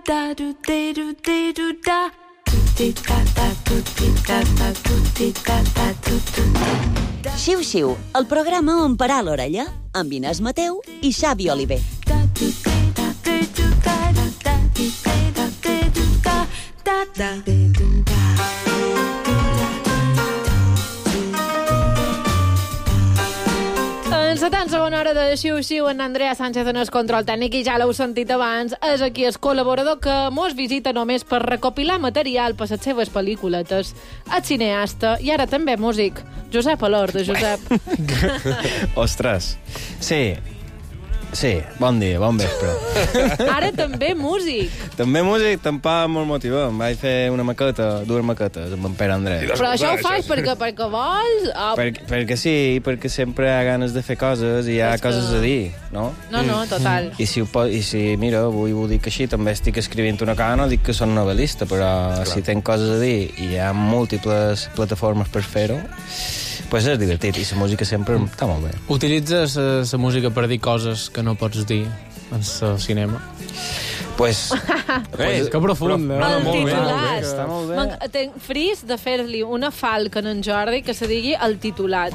Xiu-xiu, el programa on parar l'orella, amb Inés Mateu i Xavi Oliver. En la tan segona hora de Xiu-Xiu, en Andrea Sánchez en el control tècnic, i ja l'heu sentit abans, és aquí el col·laborador que mos visita només per recopilar material per les seves pel·lícules. El cineasta i ara també músic, Josep Alor, de Josep. Ostres, sí, bon dia, bon vespre. Ara també músic. També músic, tampoc molt motivant. Vaig fer dues maquetes amb en Pere Andrés. Però això ho fas perquè vols? Perquè sí, perquè sempre hi ha ganes de fer coses i hi ha coses a dir, no? No, total. I si, mira, avui ho dic així, també estic escrivint una cosa, no dic que soc novel·lista, però si tenc coses a dir i hi ha múltiples plataformes per fer-ho, pues és divertit, i la música sempre està molt bé. Utilitzes la música per dir coses que no pots dir en el cinema? Pues que profund, eh? El titulat. Està molt bé. Tenc fris de fer-li una falca en Jordi que se digui el titulat.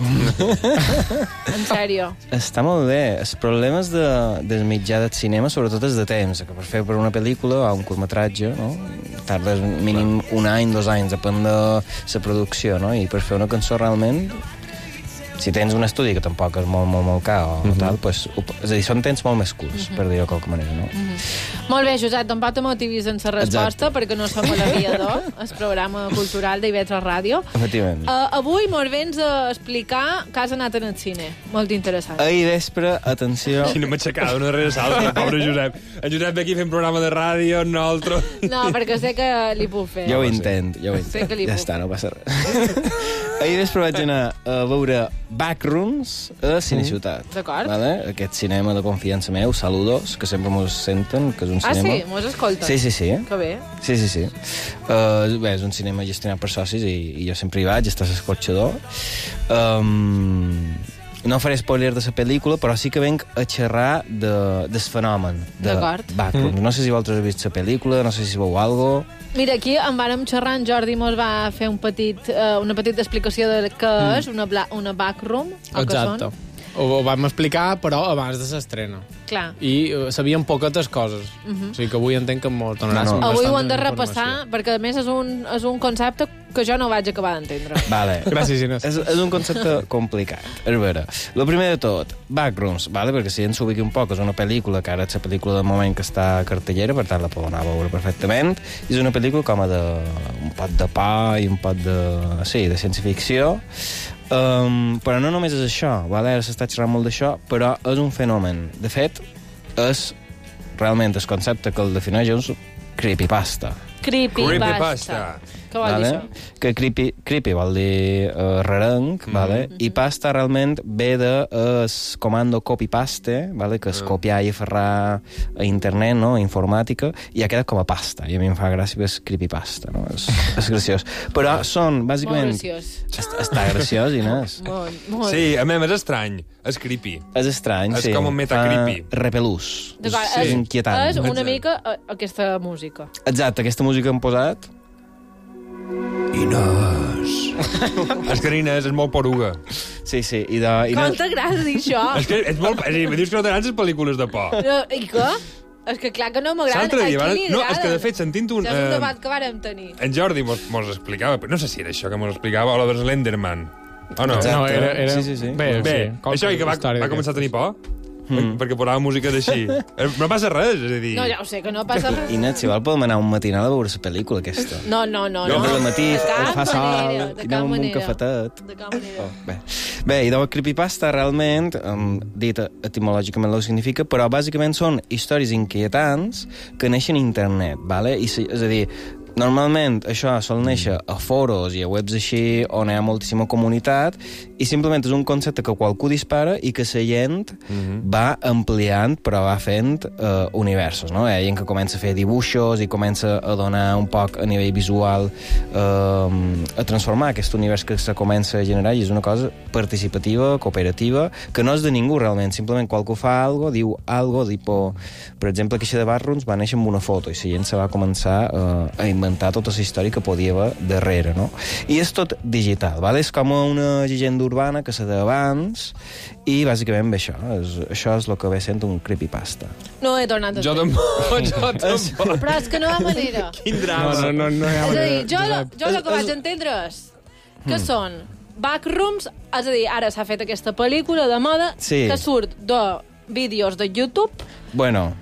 En sèrio. Està molt bé. Els problemes del mitjà del cinema, sobretot és de temps, que per fer per una pel·lícula o un curtmetratge, no? Tardes mínim un any, 2 anys, depèn de la producció, no? I per fer una cançó realment, si tens un estudi que tampoc és molt car o tal, pues, és a dir, són temps molt més curts, per dir-ho de qualque manera, no? Molt bé, Josep, tampoc te motivis en la resposta, perquè no som a l'Aviador, el programa cultural d'Ivetra Ràdio. Efectivament. Avui mos vens a explicar que has anat en el cine. Molt interessant. Ahir vespre, atenció... Si no m'he aixecat d'una darrere salta, el pobre Josep. En Josep ve aquí fent programa de ràdio, nosaltres... No, perquè sé que li puc fer. Jo ho intent. Sé que li ja puc. està, no passa res. Ahir vespre vaig anar a veure Backrooms a Cineciutat. D'acord. Vale? Aquest cinema de confiança meu, saludos, que sempre mos senten, que és un cinema... Sí? Mos escolten? Sí. Que bé. Sí. Bé, és un cinema gestionat per socis i jo sempre hi vaig, està a l'escorxador. No faré spoiler de la pel·lícula, però sí que venc a xerrar del fenomen de Backrooms. No sé si vosaltres heu vist la pel·lícula, no sé si veu alguna cosa. Mira, aquí en vàrem xerrar, en Jordi mos va fer una petita explicació de què és una backroom. Exacte. Ho vam explicar, però abans de l'estrena. Clar. I sabíem poquetes coses. O sigui que avui entenc que m'ho donaràs Avui ho hem de repassar, perquè a més és un concepte que jo no vaig acabar d'entendre. Vale. Gràcies, Inés. És un concepte complicat. A veure, el primer de tot, Backrooms, vale? Perquè si ens s'ubiqui un poc, és una pel·lícula que ara és la pel·lícula del moment que està a cartellera, per tant la podeu anar a veure perfectament, i és una pel·lícula com a un pot de pa i un pot de ciència-ficció, però no només és això, vale? Ara s'està xerrant molt d'això, però és un fenomen. De fet, és realment el concepte que el defineix és creepypasta. Creepypasta. Què vol dir això? Que creepy vol dir rarenc, vale? I pasta realment ve de comando copy-paste, vale? Que és copiar i aferrar a internet, no? A informàtica, i ha quedat com a pasta. I a mi em fa gràcia que és creepypasta, no? És graciós. Però són, bàsicament... Molt graciós. Està graciós, Inés. Molt. Sí, a mi és estrany. És creepy. És estrany, sí. És com un meta-creepy. Repelús. És inquietant. És una mica aquesta música. Exacte, aquesta música que hem posat... Inés. És que Inés és molt poruga. Sí. Com t'agrada dir això? És que és molt... És a dir, dius que no t'agraden les pel·lícules de por. I què? És que clar que no m'agrada. L'altre dia, a qui li agrada? no, és que de fet, sentint un... És un debat que vàrem tenir. En Jordi mos explicava, però no sé si era això que mos explicava, o la de Slenderman. O no? No, era... Sí. Bé, això i que va començar a tenir por? Perquè posava música d'així. No passa res, és a dir... No, ja ho sé, que no passa res. Inés, si vol podem anar un matinal a veure la pel·lícula aquesta. No. Al matí fa sol, i anem amb un cafetet. De cap manera. Bé, i del creepypasta realment, dit etimològicament el que significa, però bàsicament són històries inquietants que neixen a internet, vale? És a dir, Normalment això sol néixer a foros i a webs així on hi ha moltíssima comunitat i simplement és un concepte que qualcú dispara i que la gent va ampliant però va fent universos, no? Hi ha gent que comença a fer dibuixos i comença a donar un poc a nivell visual a transformar aquest univers que se comença a generar i és una cosa participativa, cooperativa, que no és de ningú realment, simplement qualcú fa algo, diu algo, per exemple, que de Backrooms va néixer amb una foto i la gent se va començar a inventar tota la història que podia haver darrere, no? I és tot digital, ¿vale? És com una llegenda urbana que se de abans i bàsicament ve això. Això és el que ve sent un creepypasta. No he tornat a Jo tampoc. Però és que no hi ha manera. Quin drama. No hi ha És a dir, manera. jo el que vaig entendre és que són backrooms, és a dir, ara s'ha fet aquesta pel·lícula de moda Sí. que surt de vídeos de YouTube Bueno,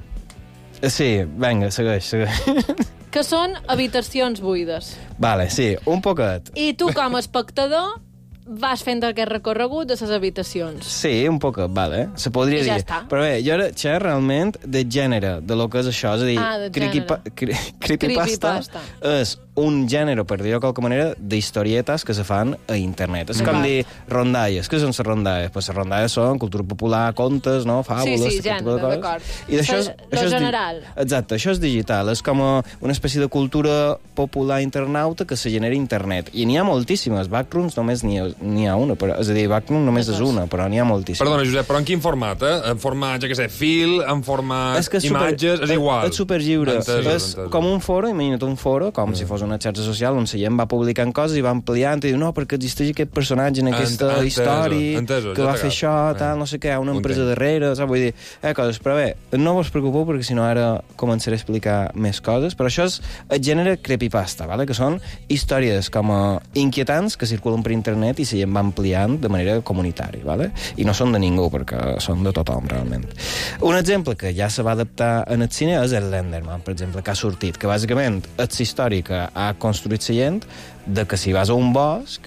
sí, vinga, segueix. que són habitacions buides. Vale, sí, un poquet. I tu, com a espectador, vas fent aquest recorregut de les habitacions. Sí, un poquet, vale. Se podria I ja dir. està. Però bé, jo ara xerro realment de gènere, de lo que és això. És a dir, De gènere. creepypasta és un gènere, per dir-ho de qualque manera, d'historietes que se fan a internet. És com dir rondalles. Què són les rondalles? Pues les rondalles són cultura popular, contes, no? Fàbules, Sí, aquest tipus de gènere, coses. d'acord. I d'això Lo general. Exacte, això és digital. És com una espècie de cultura popular internauta que se genera a internet. I n'hi ha moltíssimes. Backrooms només n'hi ha una. Però, és a dir, Backrooms només és una, però n'hi ha moltíssimes. Perdona, Josep, però en quin format, En format, ja què sé, fil, en format És que imatges, és igual. És superlliure. Entesos. És com un foro, imagina't un foro, com si fos una xarxa social on la gent va publicant coses i va ampliant i diu, no, perquè existeix aquest personatge en aquesta història entesos, que ja va t'agafo. fer això, tal, no sé què, una Ho empresa entenc. darrere, saps? Vull dir, coses. Però bé, no vos preocupeu perquè si no ara començaré a explicar més coses, però això és el gènere creepypasta, ¿vale? Que són històries com a inquietants que circulen per internet i la gent va ampliant de manera comunitària, ¿vale? I no són de ningú perquè són de tothom, realment. Un exemple que ja se va adaptar en el cine és el Slenderman, per exemple, que ha sortit, que bàsicament és la història que ha construït la gent de que si vas a un bosc,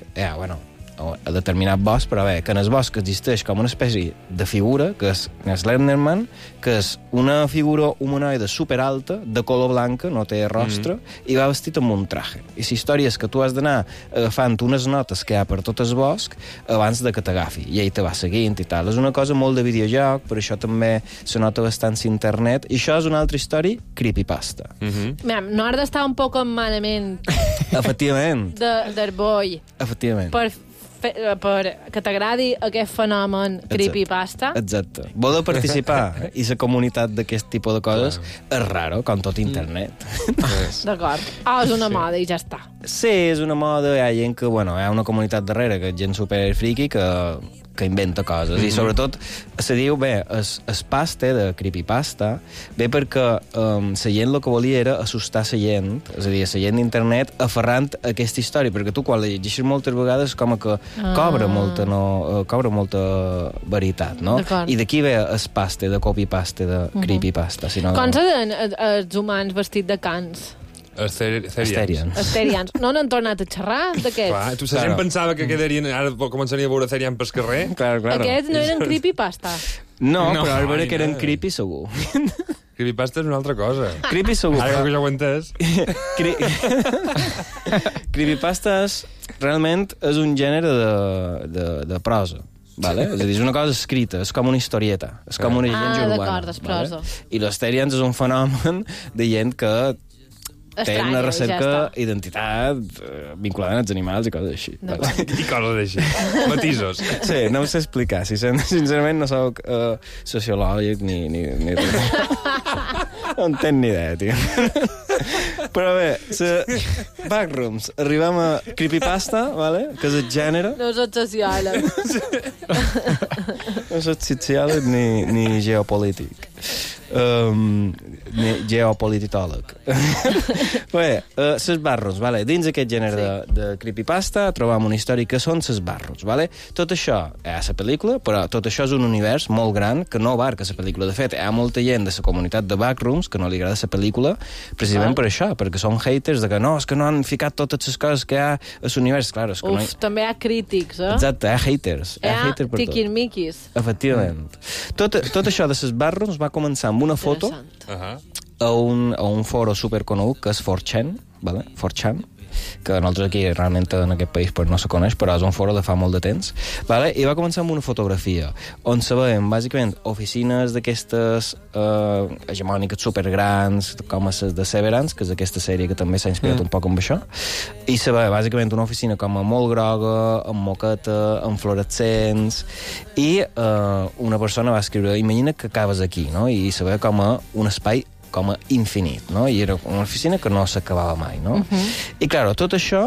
a determinat bosc, però bé, que en el bosc existeix com una espècie de figura, que és Slenderman, que és una figura humanoide superalta, de color blanca, no té rostre, i va vestit amb un traje. I la història és que tu has d'anar agafant unes notes que hi ha per tot el bosc abans de que t'agafi, i ell te va seguint i tal. És una cosa molt de videojoc, per això també se nota bastant a internet, i això és una altra història creepypasta. Mira, no has d'estar un poc en manament Efectivament, del boi efectivament. per que t'agradi aquest fenomen creepypasta. Exacte. Voler participar i la comunitat d'aquest tipus de coses és raro, com tot internet. D'acord. És una moda i ja està. Sí, és una moda, hi ha gent que, hi ha una comunitat darrere, que és gent super friki que inventa coses. I sobretot se diu, es pasta de creepypasta, ve perquè la gent el que volia era assustar la gent, és a dir, la gent d'internet aferrant a aquesta història, perquè tu quan la llegeixes moltes vegades com que cobra molta veritat, no? I d'aquí ve es pasta de copypasta, de creepypasta. Com seran els humans vestits de cans? Esterians. Esterians. No n'han tornat a xerrar d'aquests? Clar, tu la gent pensava que quedarien, ara començaria a veure Therian pel carrer. Claro. Aquests no eren creepypasta. No, però al veure que eren creepy segur. Creepypasta és una altra cosa. Creepy segur. Ara que ja ho he entès. Creepypastes realment és un gènere de prosa. Vale? És a dir, és una cosa escrita, és com una historieta, és com una llegenda urbana. D'acord, és prosa. Vale? I l'Esterians és un fenomen de gent que té una recerca d'identitat vinculada als animals i coses així. Vale? I coses així. Matisos. Sí, no ho sé explicar. Sincerament no soc sociològic ni res. No en tenc ni idea, tio. Però bé, Backrooms, arribem a creepypasta, vale? Que és el gènere. No soc sociòleg. No soc sociòleg ni geopolític. Geopolitòleg. Bé, ses Backrooms, vale? Dins aquest gènere de creepypasta trobam una història que són ses Backrooms, vale? Tot això hi ha la pel·lícula, però tot això és un univers molt gran que no abarca la pel·lícula. De fet, hi ha molta gent de la comunitat de Backrooms que no li agrada la pel·lícula precisament per això, perquè són haters de que no, és que no han ficat totes les coses que hi ha a l'univers. Clar, és que no hi... també hi ha crítics, eh? Exacte, hi ha haters. Hi ha hater per tot. tiquirmiquis. Efectivament. Tot això de les Backrooms va començar amb una foto a un foro superconegut que és 4chan, vale? 4chan, que nosaltres aquí realment en aquest país no se coneix, però és un foro de fa molt de temps, vale? I va començar amb una fotografia on se veien bàsicament oficines d'aquestes hegemòniques supergrans, com les de Severance, que és aquesta sèrie que també s'ha inspirat un poc amb això, i se veia bàsicament una oficina com a molt groga, amb moqueta, amb fluorescents, i una persona va escriure, imagina que acabes aquí, no? I se veia com a un espai com a infinit, no? I era una oficina que no s'acabava mai, no? I, clar, tot això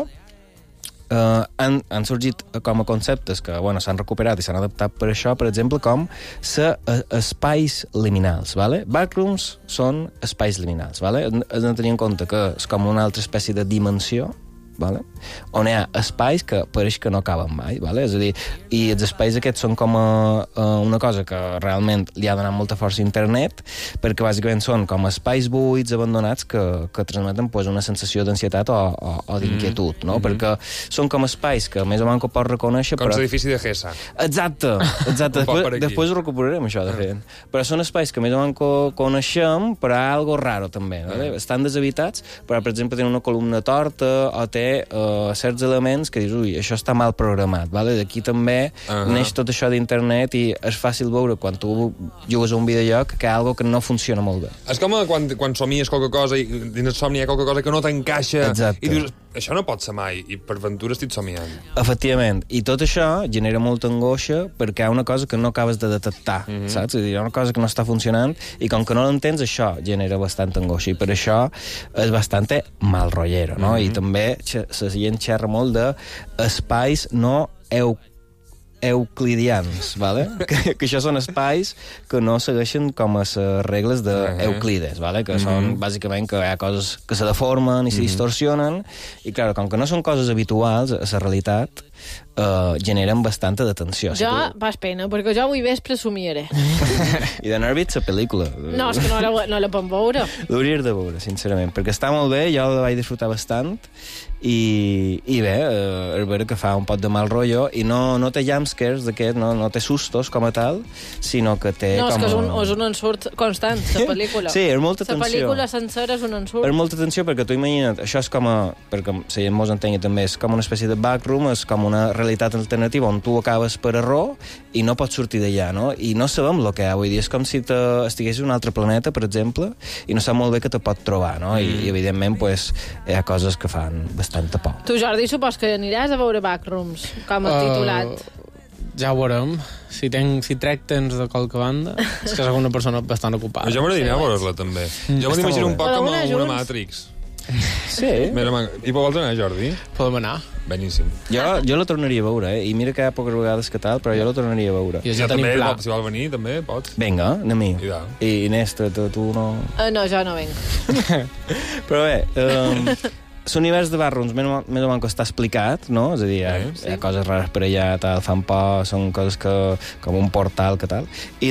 han sorgit com a conceptes que, bueno, s'han recuperat i s'han adaptat per això, per exemple, com espais liminals, vale? Backrooms són espais liminals, vale? Has de tenir en compte que és com una altra espècie de dimensió, vale? On hi ha espais que pareix que no acaben mai, vale? És a dir, i els espais aquests són com una cosa que realment li ha donat molta força a internet, perquè bàsicament són com espais buits, abandonats, que transmeten pues, una sensació d'ansietat o d'inquietud, no? Perquè són com espais que més o menys pots reconèixer... Com l'edifici de Gessa. Exacte. Després ho recuperarem, això, de fet. Però són espais que més o menys coneixem, però hi ha algo raro, també. Vale? Estan deshabitats, però, per exemple, tenen una columna torta o té certs elements que dius, ui, això està mal programat, vale? D'aquí també neix tot això d'internet i és fàcil veure quan tu jugues a un videojoc que hi ha alguna que no funciona molt bé. És com quan somies qualque cosa i dins el somni hi ha qualque cosa que no t'encaixa. Exacte. I dius, això no pot ser mai, i per ventura estic somiant. Efectivament. I tot això genera molta angoixa perquè hi ha una cosa que no acabes de detectar, saps? És a dir, hi ha una cosa que no està funcionant i com que no l'entens, això genera bastant angoixa i per això és bastant mal rotllero, no? I també la gent xerra molt d'espais no euclidians, vale? que això són espais que no segueixen com a les regles d'Euclides, vale? Que són bàsicament que hi ha coses que se deformen i se distorsionen i, clar, com que no són coses habituals a la realitat, generen bastanta detenció. Jo pas pena, perquè jo avui vespre somiaré. I de nervis la pel·lícula. No, és que no la pot veure. L'hauries de veure, sincerament, perquè està molt bé, jo la vaig disfrutar bastant i bé, és vera que fa un pot de mal rotllo i no té jumpscares d'aquest, no té sustos com a tal, sinó que té no, com... és que és un ensurt constant, la pel·lícula. Sí, és molta tensió. La pel·lícula sencera és un ensurt. És molta tensió perquè tu imagina't, això és com a... perquè la gent mos entengui també, és com una espècie de backroom, és com una realitat alternativa on tu acabes per error i no pots sortir d'allà, no? I no sabem el que hi ha, vull dir, és com si estiguessis en un altre planeta, per exemple, i no sap molt bé que te pot trobar, no? I evidentment, pues, hi ha coses que fan bastanta por. Tu, Jordi, supos que aniràs a veure Backrooms, com a titulat. Ja ho veurem. Si trec temps de qualque banda, és que soc una persona bastant ocupada. Jo m'agradaria anar a veure-la, també. Jo m'ho imagino un poc com una Matrix. Sí. I vols anar, Jordi? Podem anar. Beníssim. Jo la tornaria a veure, i mira que hi ha poques vegades que tal, però jo la tornaria a veure. I ja tenim també, pla. Si vol venir, també pots. Vinga, anem-hi. I Inés, tu no... No, jo no venc. Però bé, l'univers de Backrooms més o menys que està explicat, no? És a dir, hi ha coses rares per allà, tal, fan por, són coses que... com un portal, que tal. I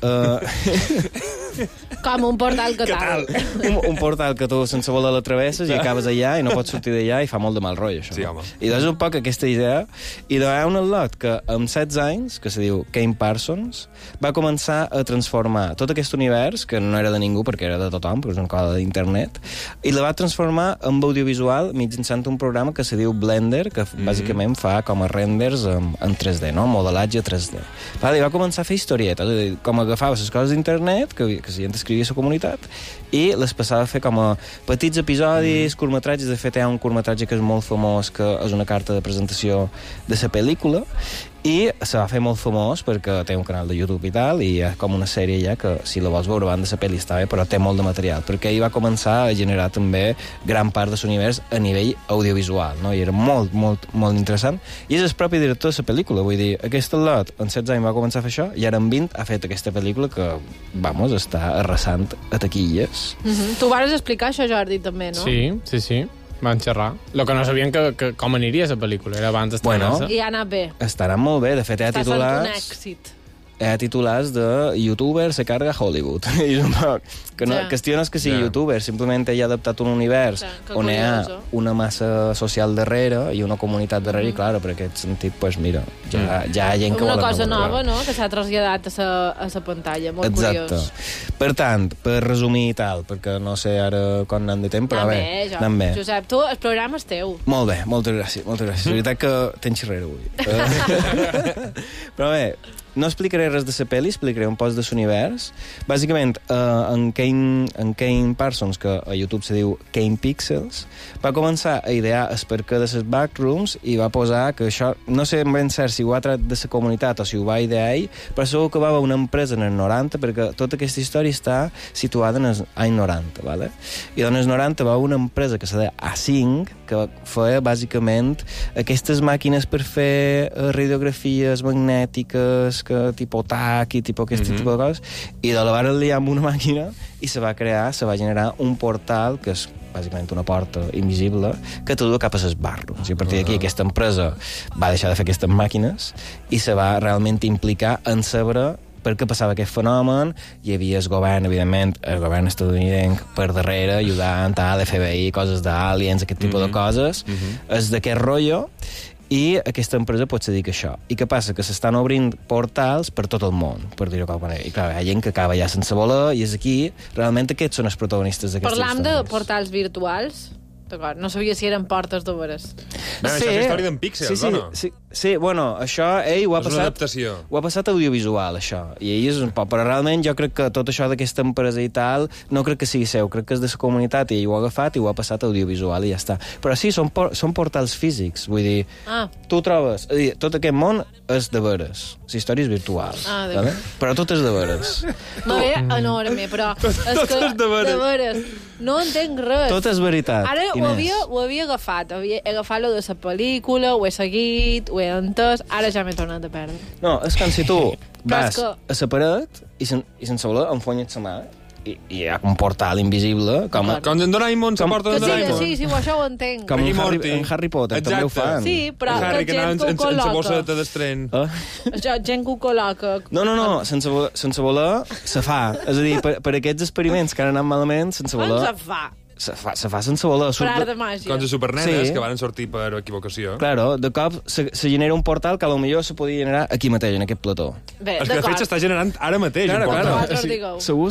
Com un portal que tal. Un portal que tu sense voler l'atravesses i acabes allà i no pots sortir d'allà i fa molt de mal rotllo, això. Sí, home. I és un poc aquesta idea. I hi ha un al·lot que amb 16 anys, que se diu Kane Parsons, va començar a transformar tot aquest univers, que no era de ningú perquè era de tothom, perquè és una cosa d'internet, i la va transformar en audiovisual mitjançant un programa que se diu Blender, que bàsicament fa com a renders en 3D, no? Modelatge 3D. I va començar a fer historietes, és a dir, com agafava les coses d'internet, que la gent escrivia a la comunitat, i les passava a fer com a petits episodis, curtmetratges. De fet, hi ha un curtmetratge que és molt famós, que és una carta de presentació de la pel·lícula, i se va fer molt famós perquè té un canal de YouTube i tal, i hi ha com una sèrie ja que, si la vols veure abans de la pel·li està bé, però té molt de material, perquè ell va començar a generar també gran part de l'univers a nivell audiovisual, no? I era molt, molt, molt interessant, i és el propi director de la pel·lícula, vull dir, aquest al·lot en 16 anys va començar a fer això, i ara en 20 ha fet aquesta pel·lícula que, vamos, està arrasant a taquilles. Tu vas explicar això, Jordi, també, no? Sí. Van xerrar. El que no sabien que com aniria la pel·lícula. Era abans d'estrenar-se. I ha anat bé. Estarà molt bé. De fet, hi ha titulars... Està sent un èxit. hi ha titulars de youtuber se carga Hollywood. I és un poc... Que no, qüestió no és que sigui youtuber, simplement ell ha adaptat un univers on hi ha una massa social darrere i una comunitat darrere, i clar, per aquest sentit, pues, mira, ja hi ha gent que una cosa nova, no?, que s'ha traslladat a la pantalla, molt curiós. Per tant, per resumir i tal, perquè no sé ara quan anem de temps, però anem bé. Josep, tu, el programa és teu. Molt bé, moltes gràcies. És veritat que tens xerrera avui. Però bé, no explicaré res de la pel·li, explicaré un poc de l'univers. Bàsicament, en Kane Parsons, que a YouTube se diu Kane Pixels, va començar a idear el perquè de les backrooms i va posar que això, no sé ben cert si ho ha tret de la comunitat o si ho va idear ell, però segur que va haver una empresa en el 90, perquè tota aquesta història està situada en els anys 90, ¿vale? I en els 90 va haver una empresa que se deia A5, que feia bàsicament aquestes màquines per fer radiografies magnètiques, que tipus TAC i tipus aquest tipus de coses, i de la vara liar amb una màquina i se va generar un portal que és bàsicament una porta invisible que te du cap a les backrooms. I a partir d'aquí aquesta empresa va deixar de fer aquestes màquines i se va realment implicar en saber per què passava aquest fenomen. Hi havia el govern, evidentment, el govern estadounidenc per darrere, ajudant a l'FBI, coses d'aliens, aquest tipus de coses. És d'aquest rotllo. I aquesta empresa pot dedicar a això. I què passa? Que s'estan obrint portals per tot el món, per dir-ho de qualque manera. I clar, hi ha gent que acaba ja sense voler, i és aquí, realment aquests són els protagonistes d'aquestes històries. Parlam de portals virtuals? D'acord, no sabia si eren portes de veres. Això és història d'en Píxels, o no? Sí, bueno, això ell ho ha passat... És una adaptació. Ho ha passat audiovisual, això. I ell és un poc... Però realment jo crec que tot això d'aquesta empresa i tal, no crec que sigui seu, crec que és de la comunitat i ell ho ha agafat i ho ha passat audiovisual i ja està. Però sí, són portals físics, vull dir... Tu trobes... És a dir, tot aquest món és de veres. La història és virtual. Vale? Però tot és de veres. No, era enorme, però... Tot és de veres. No entenc res. Tot és veritat. Ara ho havia agafat. He agafat lo de la pel·lícula, ho he seguit, ho he entès, ara ja m'he tornat a perdre. No, és com si tu vas a la paret i sense voler enfonyes la mà i hi ha un portal invisible com en Doraemon, la porta de Doraemon. Sí, això ho entenc. Com en Harry Potter, també ho fan. Sí, però Harry, que gent que ho col·loca. En la bosseta d'estren. Gent que ho col·loca. No, sense voler se fa. És a dir, per aquests experiments que han anat malament, sense voler... Se fa sense voler. Per art de màgia. Com de supernenes, que van sortir per equivocació. Claro, de cop se genera un portal que potser se podia generar aquí mateix, en aquest plató. Bé, és que de fet s'està generant ara mateix un portal. Segur.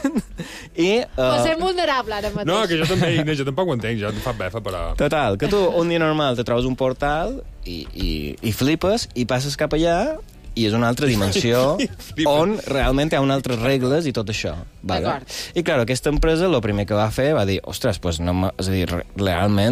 Va ser vulnerable ara mateix. No, que jo tampoc ho entenc, jo em fa befa, però... Total, que tu un dia normal te trobes un portal i flipes i passes cap allà i és una altra dimensió on realment hi ha unes altres regles i tot això. Vale? I, clar, aquesta empresa el primer que va fer va dir, ostres, pues no és a dir, realment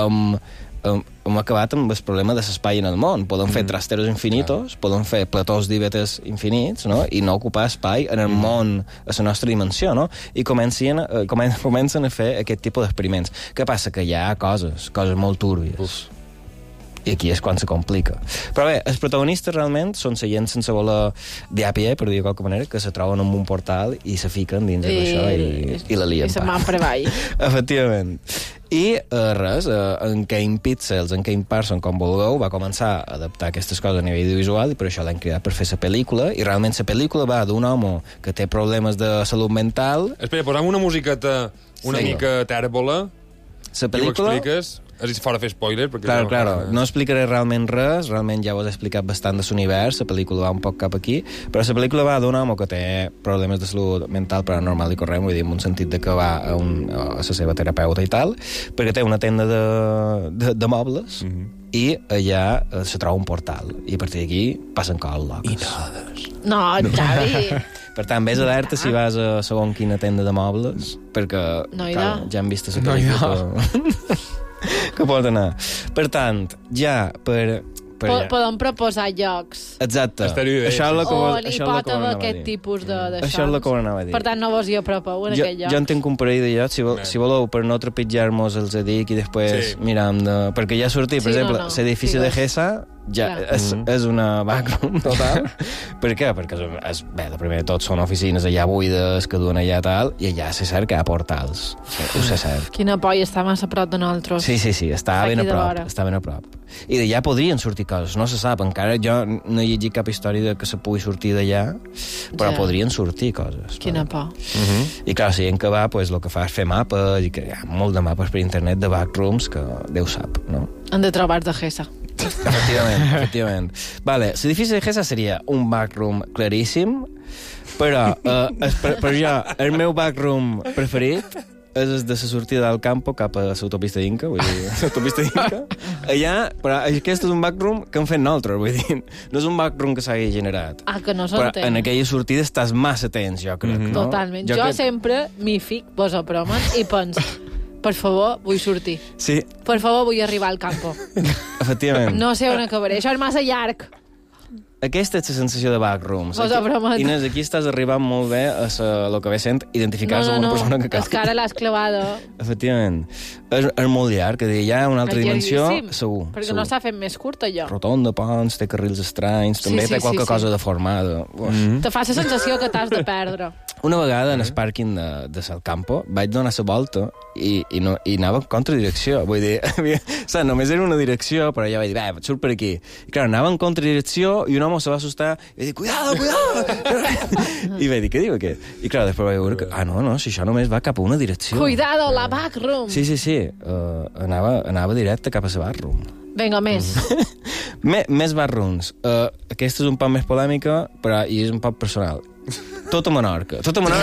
hem acabat amb el problema de l'espai en el món. Podem fer trasteros infinitos, podem fer platós d'IBTs infinits, no? I no ocupar espai en el món, a la nostra dimensió, no? I comencen a fer aquest tipus d'experiments. Què passa? Que hi ha coses molt túrbies. I aquí és quan se complica. Però bé, els protagonistes realment són la gent sense voler dir a pie, per dir de qualque manera, que se troben en un portal i se fiquen dins d'això i la lien. I se'n van per avall. Efectivament. I res, en Kane Pixels, en Kane Parsons, com vulgueu, va començar a adaptar aquestes coses a nivell audiovisual i per això l'han cridat per fer la pel·lícula, i realment la pel·lícula va d'un home que té problemes de salut mental... Espera, posam una musiqueta una mica tèrbola. La pel·lícula... I ho expliques... És fora fer spoiler, perquè... Claro. No explicaré realment res, realment ja ho he explicat bastant de l'univers, la pel·lícula va un poc cap aquí, però la pel·lícula va d'un home que té problemes de salut mental però normal i corrent, vull dir, en un sentit de que va a la seva terapeuta i tal, perquè té una tenda de mobles i allà se troba un portal, i a partir d'aquí passen coses loques. I nodes. No, Xavi... Per tant, vés alerta si vas a segon quina tenda de mobles, perquè ja hem vist la pel·lícula que pot anar. Per tant, ja podem proposar llocs. Exacte. Això és on hi pot haver aquest tipus de això és el que anava a dir. Per tant, no vos hi apropeu en aquell lloc. Jo en tinc un parell de llocs, si voleu, per no trepitjar-nos els dic i després miram de... Perquè ja ha sortit, per exemple, l'edifici de Gesa ja és una backroom total. Per què? Perquè bé, de primer de tot són oficines allà buides que duen allà tal, i allà se cert que hi ha portals. Ho sé cert. Quina por, està massa a prop de nosaltres. Sí, està ben a prop. I d'allà podrien sortir coses, no se sap. Encara jo no he llegit cap història que se pugui sortir d'allà, però podrien sortir coses. Quina por. I clar, si gent que va, pues, el que fa és fer mapes, i que hi ha molt de mapes per internet de backrooms que Déu sap, no? Han de trobar de Gesa. Efectivament. Vale, l'edifici de Gesa seria un backroom claríssim, però per jo, el meu backroom preferit és de la sortida del campo cap a l'autopista d'Inca, vull dir, l'autopista d'Inca. Allà, però aquest és un backroom que hem fet nosaltres, vull dir, no és un backroom que s'hagi generat. Que no s'entén. Però en aquella sortida estàs massa tens, jo crec, no? Totalment. Jo sempre m'hi fic, vos ho promet, i penso, per favor, vull sortir. Sí. Per favor, vull arribar al campo. Efectivament. No sé on acabaré, això és massa llarg. Aquesta és la sensació de backrooms. Vos ho promet. Inés, aquí estàs arribant molt bé a lo que ve sent identificar-se amb una persona que cal. És que ara l'has clavada. Efectivament. És molt llarg, que hi ha una altra dimensió, segur. Perquè no s'ha fet més curt, allò. Rotonda, ponts, té carrils estranys, també té qualque cosa deformada. Te fa la sensació que t'has de perdre. Una vegada en el pàrquing de Salcampo vaig donar la volta i anava en contradirecció. Vull dir, només era una direcció, però ja vaig dir, surt per aquí. I clar, anava en contradirecció i un home se va assustar i va dir, cuidado! I vaig dir, què diu aquest? I clar, després vaig veure que, no, si això només va cap a una direcció. Cuidado, la backroom! Sí. Anava directe cap a la backroom. Vinga, més. Més backrooms. Aquesta és un poc més polèmica, però i és un poc personal. Tota Menorca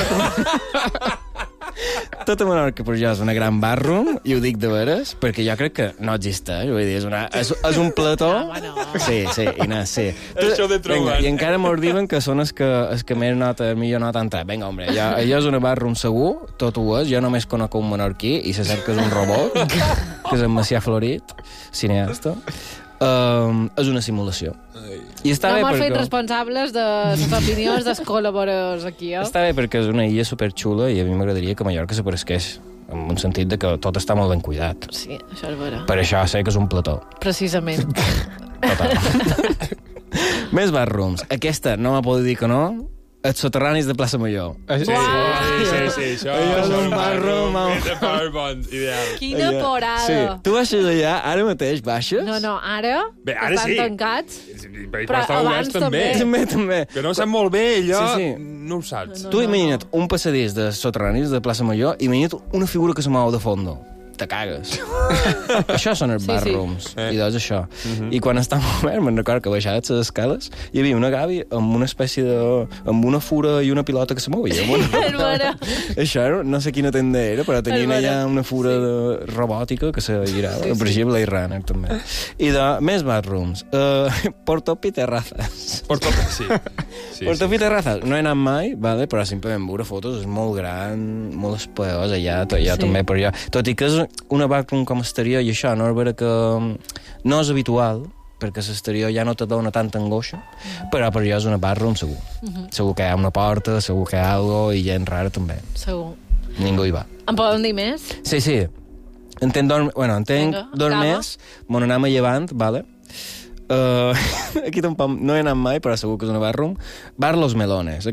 per jo és una gran backroom, i ho dic de veres, perquè jo crec que no existeix, vull dir, és un plató. Sí, Inés, sí. Això de trobar. I encara mos diuen que són els que més nota, millor nota han tret. Vinga, hombre, allò és una backroom segur, tot ho és, jo només conec un menorquí, i se sap que és un robot, que és en Macià Florit, cineasta. És una simulació. I està no bé m'ho perquè... fet responsables de les opinions dels col·laboradors aquí, Està bé perquè és una illa superxula i a mi m'agradaria que Mallorca s'aparesqués, en un sentit de que tot està molt ben cuidat. Sí, això és vera. Per això sé que és un plató. Precisament. Total. Més backrooms. Aquesta no m'ha pogut dir que no. Els soterranis de Plaça Major. Sí, això és un barroom. Ideal. Quina porada. Sí. Tu baixes allà, ara mateix baixes? No, ara, bé, ara estan sí. Tancats. Però abans també. També. Que no sap molt bé, allò, sí. No ho saps. Tu imagina't un passadís de soterranis de Plaça Major, imagina't una figura que se mou de fondo. Te cagues. Això són els barrooms. I doncs això. I quan estàvem oberts, me'n recordo que baixades les escales, hi havia una gavi amb una espècie de... amb una fura i una pilota que se movia. Això no sé quina tenda era, però tenien allà una fura robòtica que se girava. Per exemple, Blade Runner, també. I de més barrooms. Portopi Terrazas. Portopi, sí. Portopi Terrazas. No he anat mai, vale? Però simplement veure fotos és molt gran, molt espaiós allà, també per allà. Tot i que és una backroom com exterior i això, no és vera que no és habitual, perquè l'exterior ja no te dona tanta angoixa, però per jo és una backroom segur. Segur que hi ha una porta, segur que hi ha alguna cosa, i gent rara també. Segur. Ningú hi va. En poden dir més? Sí. Entenc dos més, m'on anem a llevant, vale? Aquí tampoc no he anat mai, però segur que és una backroom. Bar Los Melones.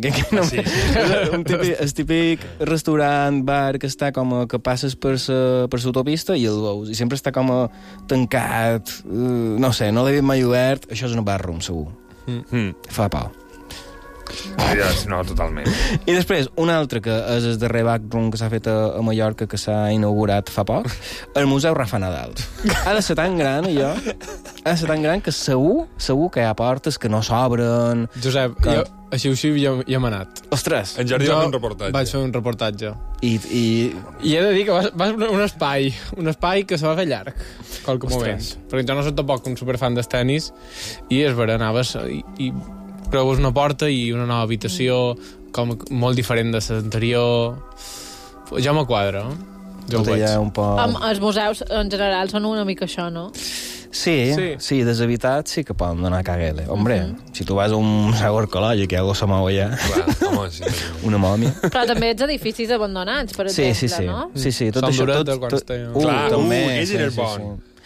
És típic restaurant, bar que està com que passes per l'autopista i el veus. I sempre està com tancat. No sé, no l'he vist mai obert. Això és una backroom, segur. Fa por. No, totalment. I després, un altre que és el darrer backroom que s'ha fet a Mallorca, que s'ha inaugurat fa poc, el Museu Rafa Nadal. Ha de ser tan gran, allò. Ha de ser tan gran que segur que hi ha portes que no s'obren. Josep, jo així ja hem anat. Ostres! En Jordi va fer un reportatge. Vaig fer un reportatge. I he de dir que vas un espai que se va fer llarg, qualque moment. Perquè jo no soc tampoc un superfan dels tenis, i és vera, anaves i proves una porta i una nova habitació com molt diferent de l'anterior. Ja me quadra. Jo ho veig. Els museus en general són una mica això, no? Sí, deshabitats sí que poden donar caguele. Hombre, si tu vas a un museu arqueològic i algú se mou allà, una mòmia. Però també ets edificis abandonats, per exemple, no? Sí. Sant Loret del Constell. Clar, aquest era el bon.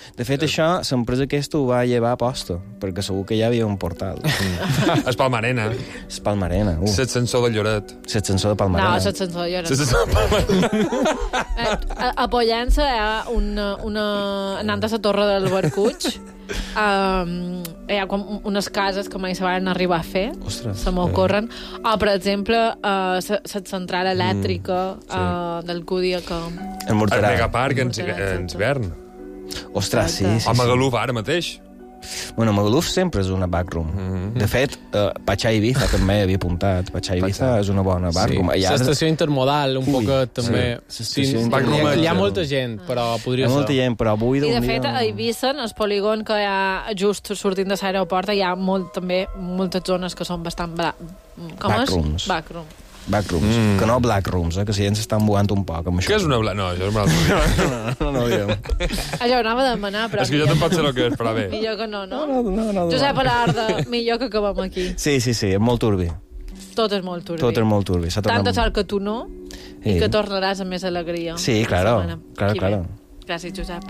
De fet, això, l'empresa aquesta ho va llevar a posta, perquè segur que ja havia un portal. Es Palmarena. És Palmarena. L'ascensor de Lloret. L'ascensor de Palmarena. No, l'ascensor de Lloret. L'ascensor de Palmarena. A Pollença hi ha anant a la torre del Barcuig, hi ha com unes cases que mai se van arribar a fer. Ostres. Se m'ocorren. O, per exemple, la central elèctrica d'Alcúdia que... El Megapark en hivern. Ostres, sí. A Magaluf ara mateix. Bueno, Magaluf sempre és una backroom. De fet, Patxà Ibiza també havia apuntat. Patxà Ibiza és una bona backroom. Sí. L'estació intermodal, un poc també. Hi ha molta gent, però podria ser. Hi ha molta gent, però avui... I de fet, a Eivissa, en el polígon que hi ha just sortint de l'aeroport, hi ha també moltes zones que són bastant... Backrooms. Backrooms, que no blackrooms, que si ens estan buant un poc amb això. Què és una black? No, això és una altra. No, diguem. Allò anava a demanar, però... És que jo tampoc sé el que és, però bé. Millor que no. No. Josep Alarda, millor que acabem aquí. Sí, és molt turbi. Tot és molt turbi. Tot és molt turbi. Tanta sort que tu no, i que tornaràs amb més alegria. Sí, claro. Gràcies, Josep.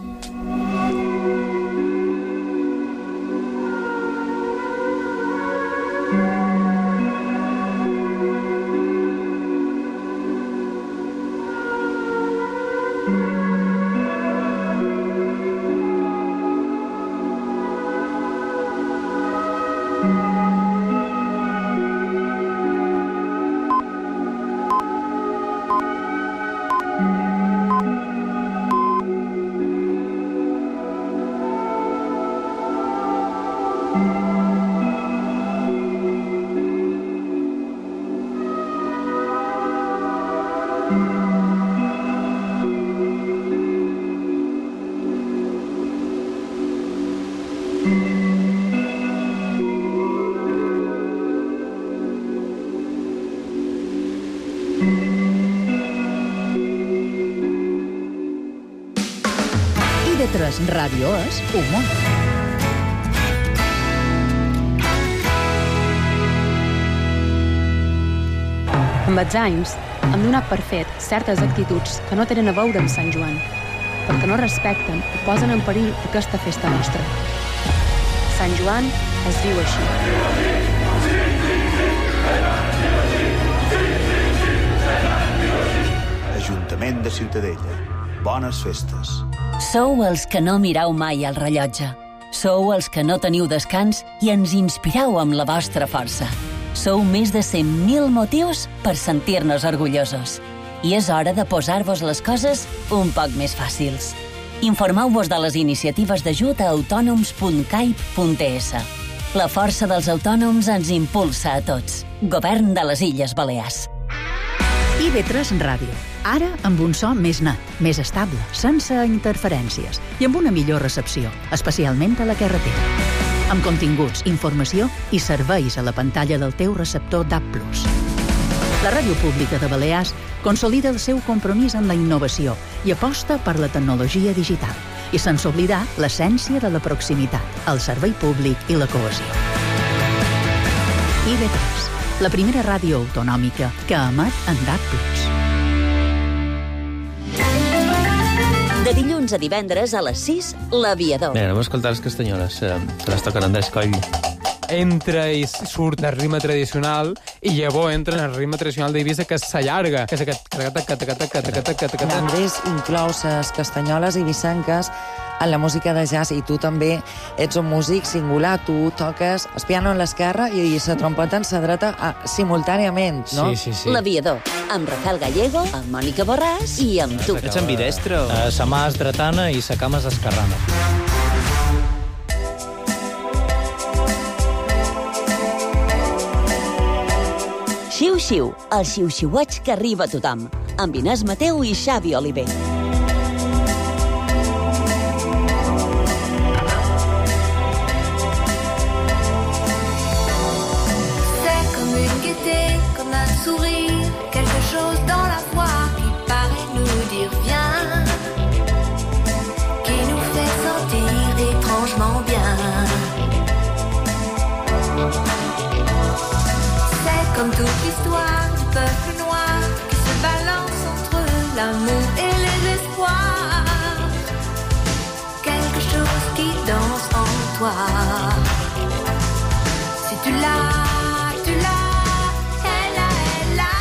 IB3 Ràdio és humor. Amb els anys, hem donat per fet certes actituds que no tenen a veure amb Sant Joan, perquè no respecten i posen en perill aquesta festa nostra. Sant Joan es diu així. Ajuntament de Ciutadella. Bones festes. Sou els que no mireu mai el rellotge. Sou els que no teniu descans i ens inspireu amb la vostra força. Sou més de 100.000 motius per sentir-nos orgullosos. I és hora de posar-vos les coses un poc més fàcils. Informeu-vos de les iniciatives d'ajut a autònoms.caip.es. La força dels autònoms ens impulsa a tots. Govern de les Illes Balears. IB3 Ràdio. Ara amb un so més net, més estable, sense interferències i amb una millor recepció, especialment a la carretera. Amb continguts, informació i serveis a la pantalla del teu receptor DAB+. La Ràdio Pública de Balears consolida el seu compromís amb la innovació i aposta per la tecnologia digital i sense oblidar l'essència de la proximitat, el servei públic i la cohesió. IB3, la primera ràdio autonòmica que emet en DAB+. De dilluns a divendres a les 6, l'Aviador. Bé, anem a escoltar les castanyoles, que les toquen Andrés Coll. Entra i surt del ritme tradicional i llavors entra en el ritme tradicional d'Eivissa, que s'allarga, que és aquest... Andrés inclou les castanyoles eivissenques en la música de jazz, i tu també ets un músic singular. Tu toques el piano en l'esquerra i la trompeta en la dreta simultàniament, no? Sí. L'Aviador, amb Rafael Gallego, amb Mònica Borràs i amb tu. Ets ambidestre? Sa mà és dretana i sa cama és esquerrana. Xiu-xiu, el xiu-xiueig que arriba a tothom, amb Inés Mateu i Xavi Oliver. C'est comme une gaieté, comme un sourire, quelque chose dans la voix qui paraît nous dire viens, qui nous fait sentir étrangement bien. C'est comme toute l'histoire du peuple noir qui se balance entre l'amour et les espoirs. Quelque fois. Si tu l'as, tu l'as, elle a.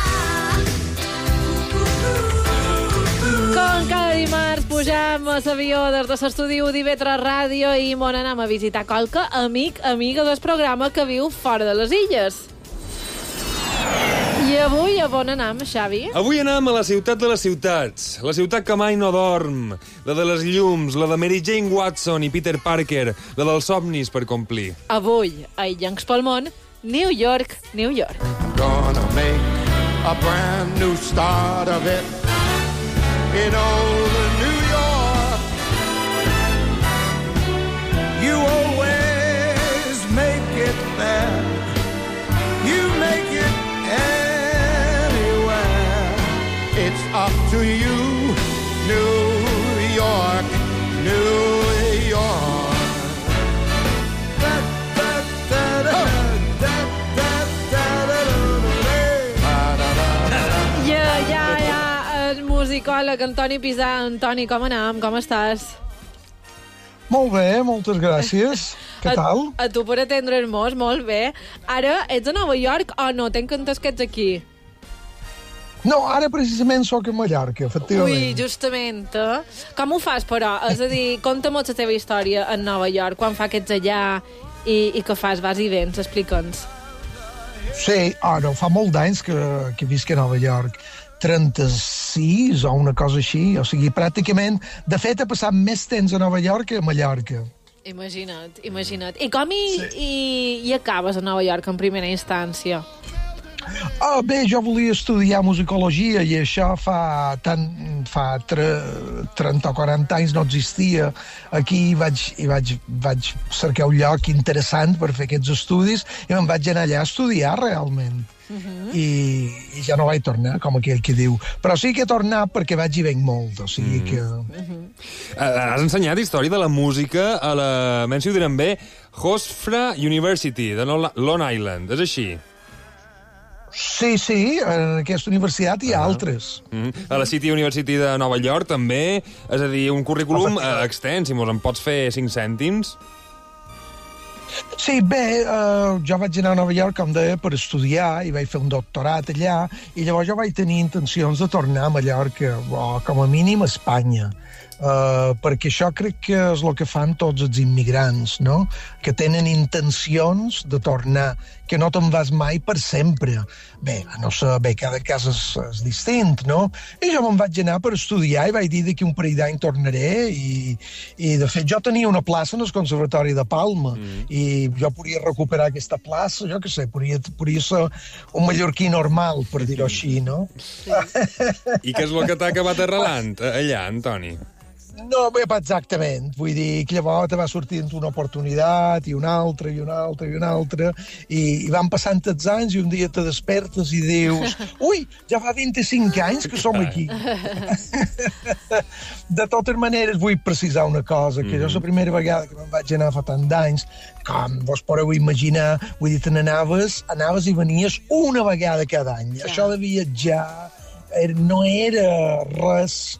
Com cada dimarts pugem a l'avió des de l'estudi d'IV3 Ràdio i m'on anem a visitar qualque amiga del programa que viu fora de les illes. I avui a on anem, Xavi? Avui anem a la ciutat de les ciutats, la ciutat que mai no dorm, la de les llums, la de Mary Jane Watson i Peter Parker, la dels somnis per complir. Avui, a Illencs pel món, New York, New York. Gonna make a brand new start of it in old New York. You always make it there. You make it anywhere. It's up to you, New York, New York. El musicòleg Antoni Pisà. Antoni, com anem? Com estàs? Molt bé, moltes gràcies. Què tal? A tu per atendre'ns molt bé. Ara, ets a Nova York o no? Tenc entès que ets aquí. No, ara precisament sóc a Mallorca, efectivament. Ui, justament. Com ho fas, però? És a dir, conta'm la teva història a Nova York, quan fa que ets allà i què fas, vas i vens, explica'ns. Sí, no, fa molt d'anys que visc a Nova York. 36 o una cosa així, o sigui, pràcticament, de fet, he passat més temps a Nova York que a Mallorca. Imagina't. I com hi acabes a Nova York en primera instància? Bé, jo volia estudiar musicologia i això fa 30 o 40 anys no existia. Aquí vaig cercar un lloc interessant per fer aquests estudis i me'n vaig anar allà a estudiar realment. I ja no vaig tornar, com aquell que diu. Però sí que he tornat perquè vaig i venc molt, o sigui que... Has ensenyat història de la música a la, menys ho direm bé, Hofstra University, de Long Island, és així? Sí, en aquesta universitat hi ha altres. A la City University de Nova York també, és a dir, un currículum extens, si mos en pots fer 5 cèntims? Sí, bé, jo vaig anar a Nova York, com deia, per estudiar i vaig fer un doctorat allà i llavors jo vaig tenir intencions de tornar a Mallorca, o com a mínim a Espanya. Perquè això crec que és el que fan tots els immigrants, no? Que tenen intencions de tornar, que no te'n vas mai per sempre. Bé, no sé, cada cas és distint, no? I jo me'n vaig anar per estudiar i vaig dir que un parell d'any tornaré i de fet jo tenia una plaça en el Conservatori de Palma i jo podria recuperar aquesta plaça, jo què sé, podria ser un mallorquí normal, per dir-ho així, no? I què és el que t'ha acabat arrelant allà, Antoni? No, bé, exactament. Vull dir que llavors te va sortint una oportunitat i una altra, i una altra, i una altra, i van passant els anys i un dia te despertes i dius ui, ja fa 25 anys que som aquí. De totes maneres, vull precisar una cosa, que jo la primera vegada que me'n vaig anar fa tant d'anys, com vos podeu imaginar, vull dir, te n'anaves i venies una vegada cada any. Ja. Això de viatjar no era res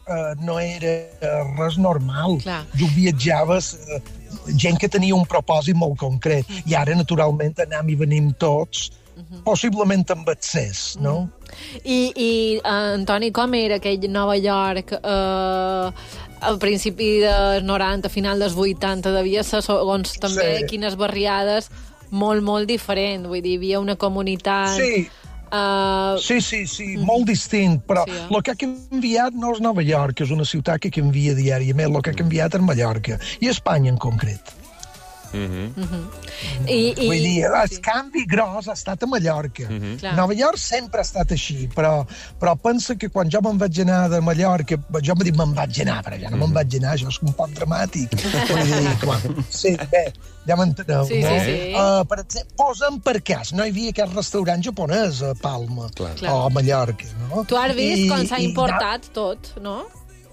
normal. Clar. Jo viatjaves gent que tenia un propòsit molt concret. I ara, naturalment, anem i venim tots, possiblement amb accés, no? I Antoni, com era aquell Nova York al principi dels 90, final dels 80? Devia ser, segons també, quines barriades, molt, molt diferent. Vull dir, hi havia una comunitat... Sí, molt distint, però el que ha canviat no és Nova York, és una ciutat que canvia diàriament, el que ha canviat és Mallorca, i Espanya en concret. Vull dir, el canvi gros ha estat a Mallorca. Nova York sempre ha estat així, però pensa que quan jo me'n vaig anar de Mallorca, jo m'he dit me'n vaig anar, però ja no me'n vaig anar, això és un poc dramàtic. Vull dir, sí, bé, ja m'enteneu, no? Per exemple, posa'm per cas, no hi havia cap restaurant japonès a Palma o a Mallorca, no? Tu has vist com s'ha importat tot, no?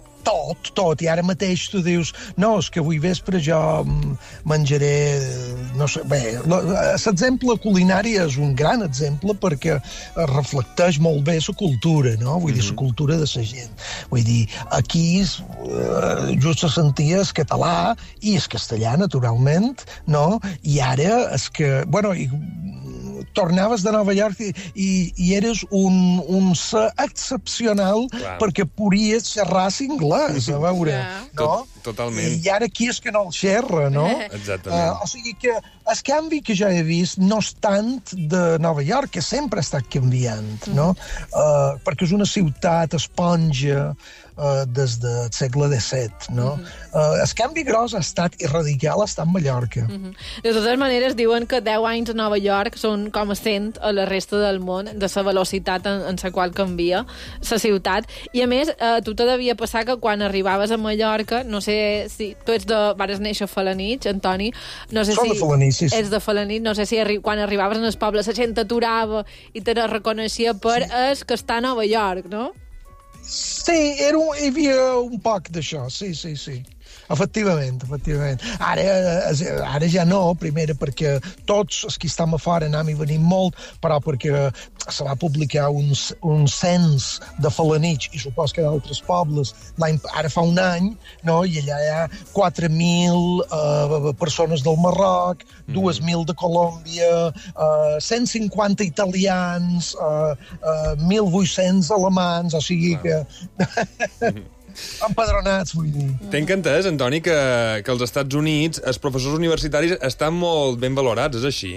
Tot, i ara mateix tu dius no, és que avui vespre jo menjaré no sé, bé, l'exemple culinari és un gran exemple perquè reflecteix molt bé la cultura, no? Vull dir, la cultura de la gent. Vull dir, aquí just se sentia el català i el castellà, naturalment, no? I ara és que, bueno, tornaves de Nova York i eres un ser excepcional perquè podies xerrar anglès, a veure, no? Totalment. I ara aquí és que no el xerra, no? Exactament. O sigui que el canvi que jo he vist no és tant de Nova York, que sempre ha estat canviant, no? Perquè és una ciutat esponja des del segle XVII, no? El canvi gros ha estat i radical, ha estat Mallorca. De totes maneres, diuen que 10 anys a Nova York són com 100 a la resta del món, de la velocitat en la qual canvia la ciutat. I a més, tu te devia passar que quan arribaves a Mallorca, no sé si... Tu vares néixer a Felanitx, Antoni? No sé Som de Felanitx, sí. Ets de Felanitx, no sé si quan arribaves en el poble la gent t'aturava i te reconeixia per el que està a Nova York, no? Sí, hi havia un poc d'això, sí. Efectivament. Ara ja no, primera perquè tots els que estem a fora anem i venim molt, però perquè se va publicar un cens de Felanitx i supos que d'altres pobles ara fa un any, no? I allà hi ha 4.000 persones del Marroc, 2.000 de Colòmbia, 150 italians, 1.800 alemans, o sigui que... empadronats, vull dir. Tenc entès, Antoni, que als Estats Units els professors universitaris estan molt ben valorats, és així?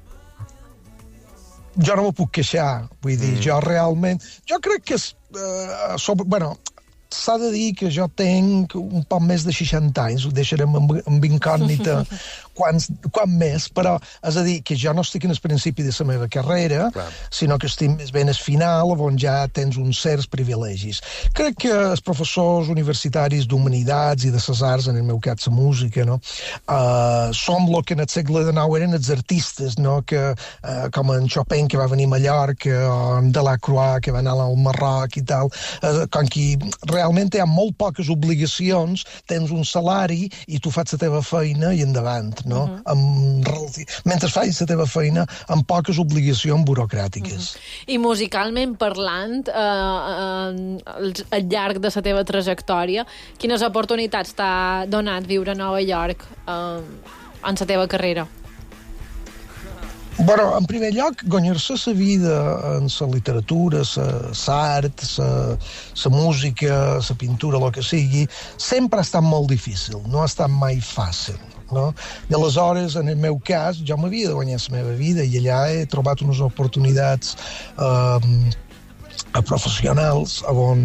Jo no m'ho puc queixar, vull dir, jo realment... Jo crec que s'ha de dir que jo tenc un poc més de 60 anys, ho deixarem amb incògnita quan més, però és a dir, que jo no estic en el principi de la meva carrera, sinó que estic més ben al final, on ja tens uns certs privilegis. Crec que els professors universitaris d'humanitats i de les arts, en el meu cas la música, no? Som el que en el segle XIX eren els artistes, no? Que, com en Chopin, que va venir a Mallorca, o en Delacroix, que va anar al Marroc i tal, com que realment hi ha molt poques obligacions, tens un salari i tu fas la teva feina i endavant, no? Mentre fas la teva feina amb poques obligacions burocràtiques. I musicalment parlant, al llarg de la teva trajectòria, quines oportunitats t'ha donat viure a Nova York en la teva carrera? Bueno, en primer lloc, guanyar-se la vida en la literatura, l'art, la música, la pintura, el que sigui, sempre ha estat molt difícil, no ha estat mai fàcil, no? I aleshores, en el meu cas, jo m'havia de guanyar la meva vida i allà he trobat unes oportunitats professionals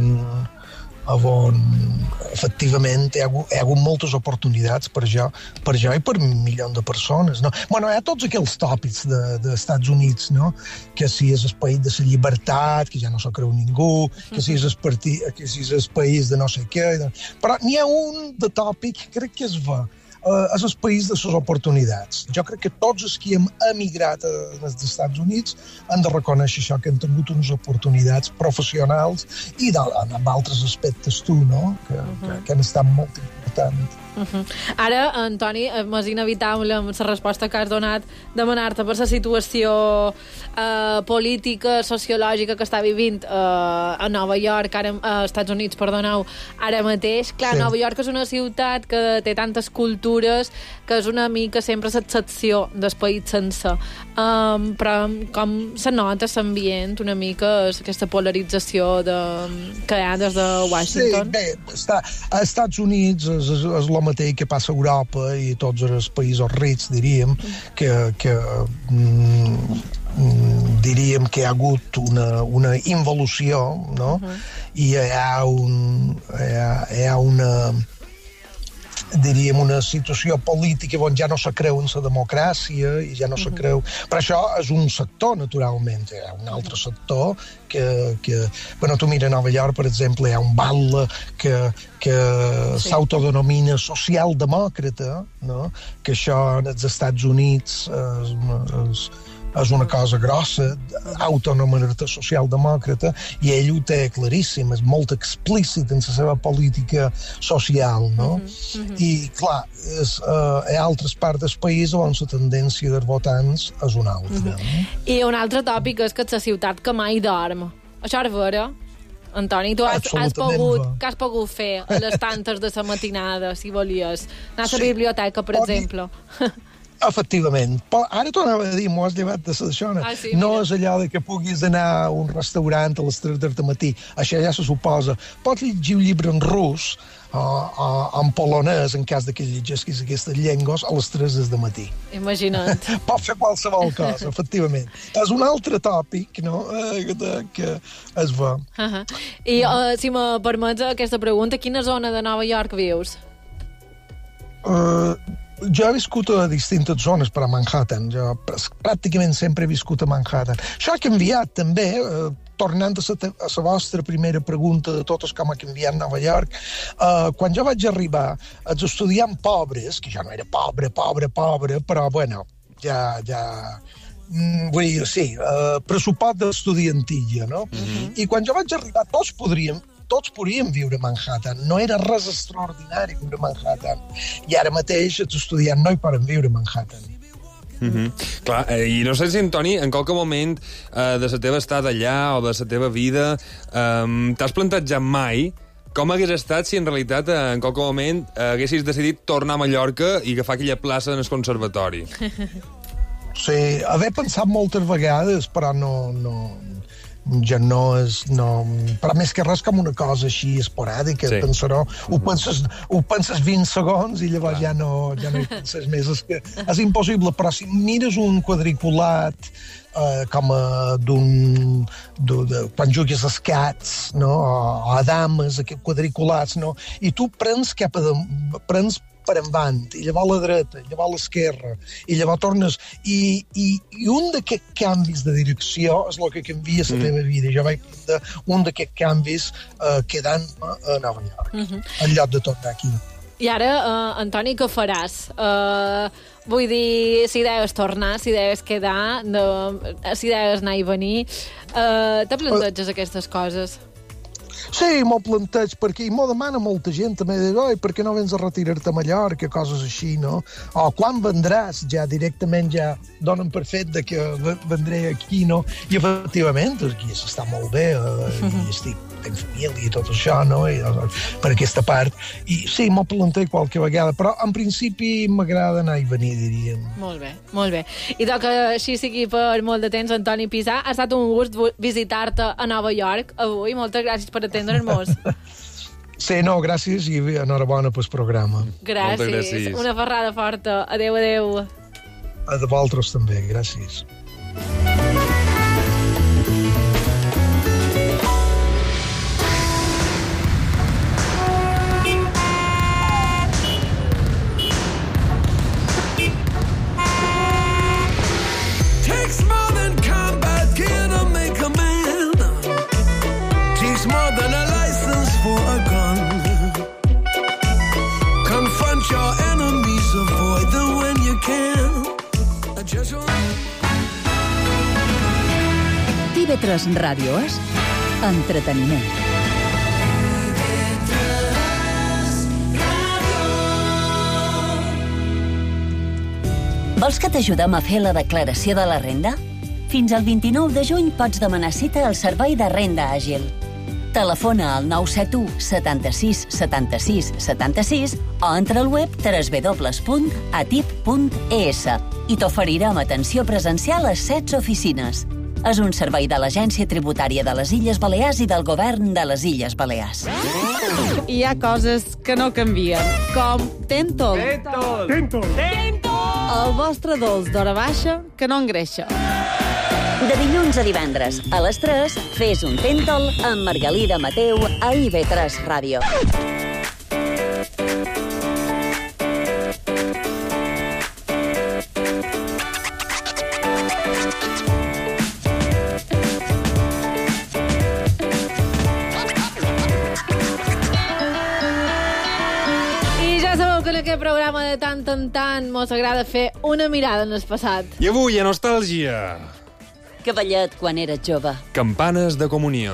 on efectivament hi ha hagut moltes oportunitats per jo i per milions de persones, no? Bueno, hi ha tots aquells tòpics dels Estats Units, no? Que si és el país de la llibertat, que ja no s'ho creu ningú, que si és el país de no sé què... Però n'hi ha un de tòpic, crec que és va, és el país de les oportunitats. Jo crec que tots els que hem emigrat als Estats Units han de reconèixer això, que han tingut unes oportunitats professionals i en altres aspectes tu, no? Que han estat molt importants. Ara, Antoni, és inevitable amb la resposta que has donat demanar-te per la situació política, sociològica que està vivint a Nova York, als Estats Units, perdoneu, ara mateix. Clar, Nova York és una ciutat que té tantes cultures que és una mica sempre l'excepció del país sencer. Però com se nota l'ambient una mica aquesta polarització que hi ha des de Washington? Sí, bé, als Estats Units és el mateix que passa a Europa i tots els països rics, diríem, que diríem que hi ha hagut una involució, no? I hi ha una situació política on ja no se creu en la democràcia i ja no se creu... Però això és un sector, naturalment. Hi ha un altre sector que bueno, tu mira a Nova York, per exemple, hi ha un batlle que s'autodenomina socialdemòcrata, no? Que això en els Estats Units és una cosa grossa, autoanomenat socialdemòcrata, i ell ho té claríssim, és molt explícit en la seva política social, no? I, clar, hi ha altres parts del país on la tendència dels votants és una altra. I un altre tòpic és que és la ciutat que mai dorm. Això és vera? Antoni, tu què has pogut fer a les tantes de la matinada, si volies? Anar a la biblioteca, per exemple. Efectivament. Però ara t'ho anava a dir, m'ho has llevat de la xona. No és allò de que puguis anar a un restaurant a les 3 del matí. Això ja se suposa. Pots llegir un llibre en rus o en polonès, en cas que llegisquis aquestes llengües, a les 3 del matí. Imagina't. Pot fer qualsevol cosa, efectivament. És un altre tòpic, no?, que es va. I, si me permets aquesta pregunta, quina zona de Nova York vius? Jo he viscut a distintes zones per a Manhattan. Jo pràcticament sempre he viscut a Manhattan. Això ha canviat també, tornant a la vostra primera pregunta de totes com ha canviat Nova York. Quan jo vaig arribar, els estudiants pobres, que jo no era pobre, però, bueno, ja vull dir, sí, pressupost d'estudiantilla, no? I quan jo vaig arribar, tots podríem viure a Manhattan. No era res extraordinari viure a Manhattan. I ara mateix els estudiants no hi poden viure a Manhattan. Clar, i no sé si, Antoni, en qualque moment de la teva estada allà o de la teva vida t'has plantejat mai com hagués estat si en realitat en qualque moment haguessis decidit tornar a Mallorca i agafar aquella plaça en el conservatori. Sí, haver pensat moltes vegades, però ja no és... Però més que res com una cosa així esporàdica. Ho penses 20 segons i llavors ja no hi penses més. És impossible, però si mires un quadriculat com quan jugues als cats, no? O a dames, aquests quadriculats, no? I tu prens per endavant, i llavors a la dreta, i llavors a l'esquerra, i llavors tornes... I un d'aquests canvis de direcció és el que canvia la teva vida. Jo vaig prendre un d'aquests canvis quedant-me a Nova York, en lloc de tornar aquí. I ara, Antoni, què faràs? Vull dir, si deies tornar, si deies quedar, si deies anar i venir, te planteges aquestes coses? Sí, m'ho planteig, perquè m'ho demana molta gent, també diu, oi, per què no vens a retirar-te a Mallorca, coses així, no? O quan vendràs, ja directament ja donen per fet de que vendré aquí, no? I efectivament, aquí s'està molt bé, i tenc família i tot això, no? I, per aquesta part. I sí, m'ho planteig qualque vegada, però en principi m'agrada anar i venir, diríem. Molt bé, molt bé. I que així sigui per molt de temps, Antoni Pisà, ha estat un gust visitar-te a Nova York avui. Moltes gràcies per atendre'ns. Sí, no, gràcies i enhorabona pel programa. Gràcies. Una ferrada forta. Adéu, adéu. A vosaltres també, gràcies. TV3 Ràdio és entreteniment. Vols que t'ajudem a fer la declaració de la renda? Fins al 29 de juny pots demanar cita al Servei de Renda Àgil. Telefona al 971 76 76 76 o entra al web www.atip.es i t'oferirem atenció presencial a 16 oficines. És un servei de l'Agència Tributària de les Illes Balears i del Govern de les Illes Balears. Hi ha coses que no canvien, com Tentol. Tentol. El vostre dolç d'hora baixa que no engreixa. De dilluns a divendres, a les 3, fes un Tentol amb Margalida Mateu a IB3 Ràdio. programa de tant en tant mos agrada fer una mirada en el passat. I avui, a Nostàlgia, Cavallet quan eres jove. campanes de comunió.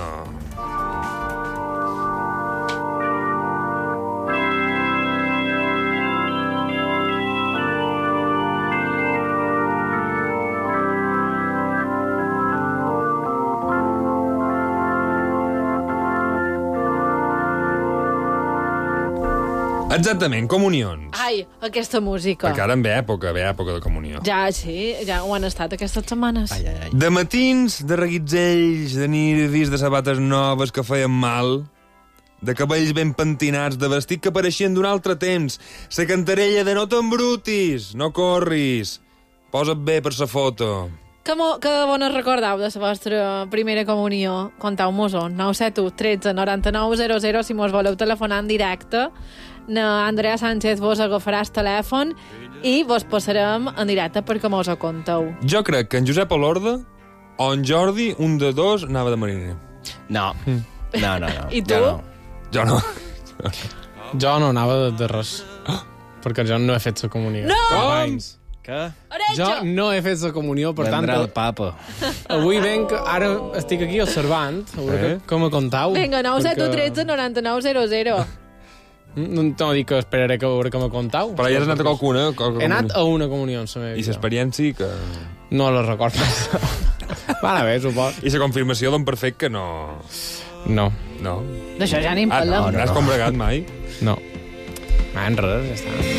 Exactament, comunions. Ai, aquesta música. Perquè ara en ve època de comunió. Ja, sí, ja ho han estat aquestes setmanes. De matins, de reguitzells, de nirdis, de sabates noves que feien mal, de cabells ben pentinats, de vestit que pareixien d'un altre temps, la cantarella de no t'embrutis, no corris, posa't bé per sa foto. Que bones recordeu de la vostra primera comunió? Contau-mos-ho. 971 13 99 00 si mos voleu telefonar en directe. Andrea Sánchez vos agafarà el telèfon i vos passarem en directe perquè mos ho conteu. Jo crec que en Josep Olorda o en Jordi, un de dos, anava de mariner. No. No. I tu? Jo no. Jo no anava de res. Perquè jo no he fet la comunió. No! Com? Què? Jo no he fet la comunió, per tant... Vendrà el papa. Avui venc, ara estic aquí observant, a veure com me contau. Vinga, 971 13 99 00. No dic que esperaré que veure com me contau. Però ja has anat a qualcuna? He anat a una comunió en la meva vida. I l'experiència que... No la recordes. Va anar bé, supos. I la confirmació d'on perfect que no... No. No? D'això ja ni en parlem. No has combregat mai? No. En res, ja està.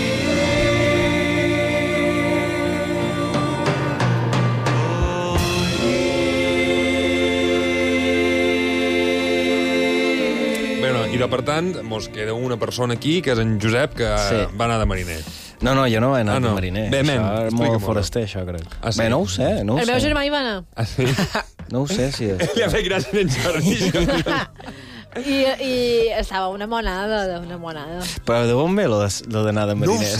I per tant, mos queda una persona aquí, que és en Josep, que va anar de mariner. No, jo no he anat de mariner. Bé, això és molt foraster, això, crec. Sí? Bé, no ho sé, El meu germà hi va anar. Ah, sí? No ho sé si és... Li ha fet gràcia en Jordi. I estava una monada. Però de on ve lo d'anar de mariner?